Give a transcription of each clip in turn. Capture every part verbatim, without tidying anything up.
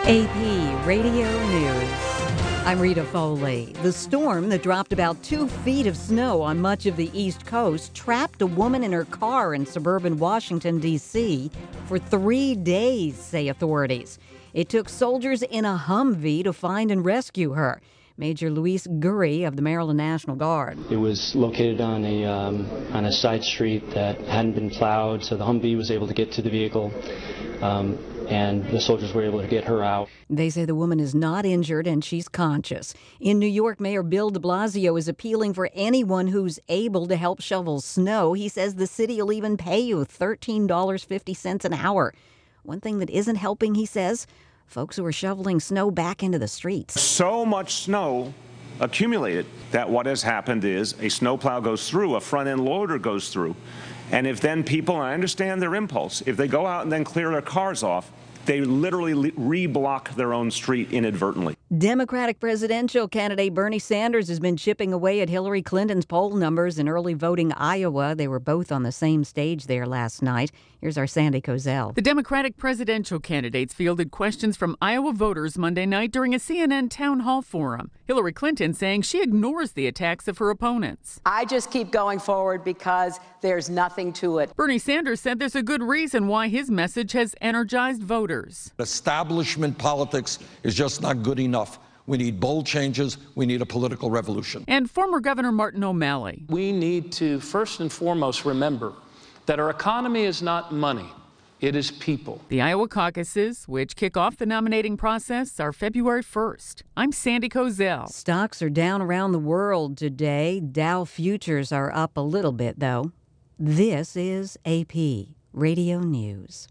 A P Radio News. I'm Rita Foley. The storm that dropped about two feet of snow on much of the East Coast trapped a woman in her car in suburban Washington, D C for three days, say authorities. It took soldiers in a Humvee to find and rescue her. Major Luis Gurry of the Maryland National Guard. It was located on a um, on a side street that hadn't been plowed, so the Humvee was able to get to the vehicle, um, and the soldiers were able to get her out. They say the woman is not injured and she's conscious. In New York, Mayor Bill de Blasio is appealing for anyone who's able to help shovel snow. He says the city will even pay you thirteen dollars and fifty cents an hour. One thing that isn't helping, he says, folks who are shoveling snow back into the streets. So much snow accumulated that what has happened is a snowplow goes through, a front-end loader goes through. And if then people, and I understand their impulse, if they go out and then clear their cars off, they literally re-block their own street inadvertently. Democratic presidential candidate Bernie Sanders has been chipping away at Hillary Clinton's poll numbers in early voting Iowa. They were both on the same stage there last night. Here's our Sandy Kozel. The Democratic presidential candidates fielded questions from Iowa voters Monday night during a C N N town hall forum. Hillary Clinton saying she ignores the attacks of her opponents. I just keep going forward because there's nothing to it. Bernie Sanders said there's a good reason why his message has energized voters. Establishment politics is just not good enough. We need bold changes. We need a political revolution. And former Governor Martin O'Malley. We need to first and foremost remember that our economy is not money. It is people. The Iowa caucuses, which kick off the nominating process, are February first. I'm Sandy Kozel. Stocks are down around the world today. Dow futures are up a little bit, though. This is A P Radio News.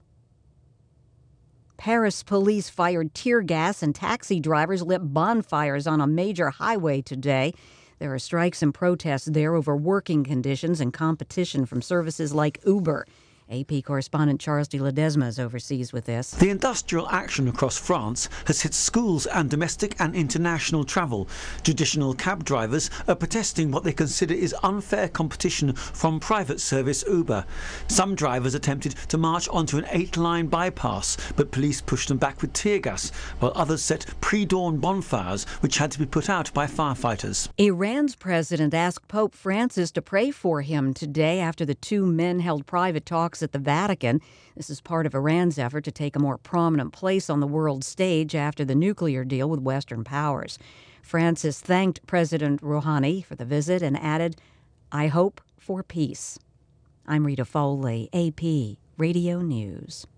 Paris police fired tear gas and taxi drivers lit bonfires on a major highway today. There are strikes and protests there over working conditions and competition from services like Uber. A P correspondent Charles de Ledesma is overseas with this. The industrial action across France has hit schools and domestic and international travel. Traditional cab drivers are protesting what they consider is unfair competition from private service Uber. Some drivers attempted to march onto an eight-line bypass, but police pushed them back with tear gas, while others set pre-dawn bonfires which had to be put out by firefighters. Iran's president asked Pope Francis to pray for him today after the two men held private talks at the Vatican. This is part of Iran's effort to take a more prominent place on the world stage after the nuclear deal with Western powers. Francis thanked President Rouhani for the visit and added, "I hope for peace." I'm Rita Foley, A P Radio News.